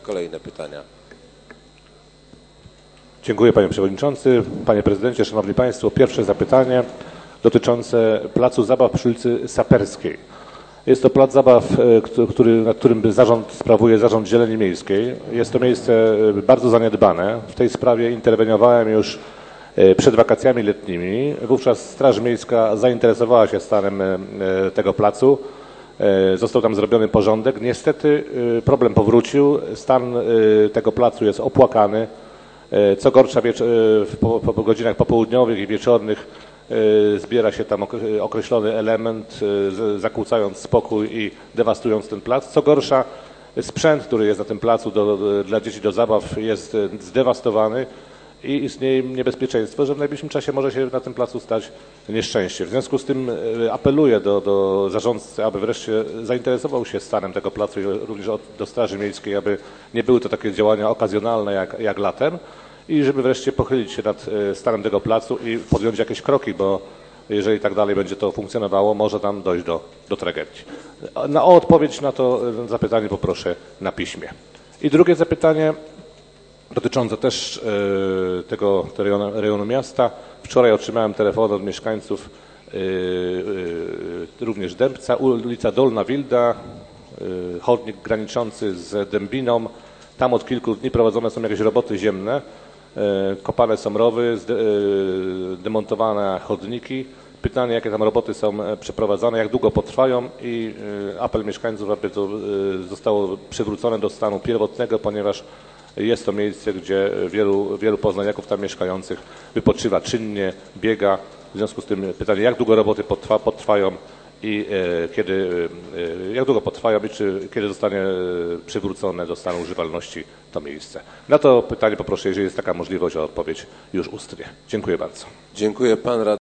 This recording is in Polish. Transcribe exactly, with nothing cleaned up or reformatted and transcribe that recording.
kolejne pytania. Dziękuję panie przewodniczący. Panie prezydencie, szanowni państwo, pierwsze zapytanie dotyczące placu zabaw przy ulicy Saperskiej. Jest to plac zabaw, który, nad którym zarząd sprawuje Zarząd Zieleni Miejskiej. Jest to miejsce bardzo zaniedbane. W tej sprawie interweniowałem już przed wakacjami letnimi. Wówczas Straż Miejska zainteresowała się stanem tego placu. Został tam zrobiony porządek. Niestety problem powrócił. Stan tego placu jest opłakany. Co gorsza, po, po godzinach popołudniowych i wieczornych zbiera się tam określony element, zakłócając spokój i dewastując ten plac. Co gorsza, sprzęt, który jest na tym placu do, dla dzieci do zabaw, jest zdewastowany i istnieje niebezpieczeństwo, że w najbliższym czasie może się na tym placu stać nieszczęście. W związku z tym apeluję do, do zarządcy, aby wreszcie zainteresował się stanem tego placu i również do Straży Miejskiej, aby nie były to takie działania okazjonalne jak, jak latem i żeby wreszcie pochylić się nad stanem tego placu i podjąć jakieś kroki, bo jeżeli tak dalej będzie to funkcjonowało, może tam dojść do, do tragedii. Na, o odpowiedź na to zapytanie poproszę na piśmie. I drugie zapytanie dotyczące też y, tego rejonu, rejonu miasta. Wczoraj otrzymałem telefon od mieszkańców y, y, również Dębca, ulica Dolna Wilda, y, chodnik graniczący z Dębiną. Tam od kilku dni prowadzone są jakieś roboty ziemne, y, kopane są rowy, zde, y, demontowane chodniki. Pytanie, jakie tam roboty są przeprowadzane, jak długo potrwają i y, apel mieszkańców, aby to y, zostało przywrócone do stanu pierwotnego, ponieważ jest to miejsce, gdzie wielu, wielu poznaniaków tam mieszkających wypoczywa czynnie, biega. W związku z tym pytanie, jak długo roboty potrwa, potrwają i e, kiedy, e, jak długo potrwają i czy, kiedy zostanie przywrócone do stanu używalności to miejsce. Na to pytanie poproszę, jeżeli jest taka możliwość, o odpowiedź już ustnie. Dziękuję bardzo. Dziękuję. Pan radny.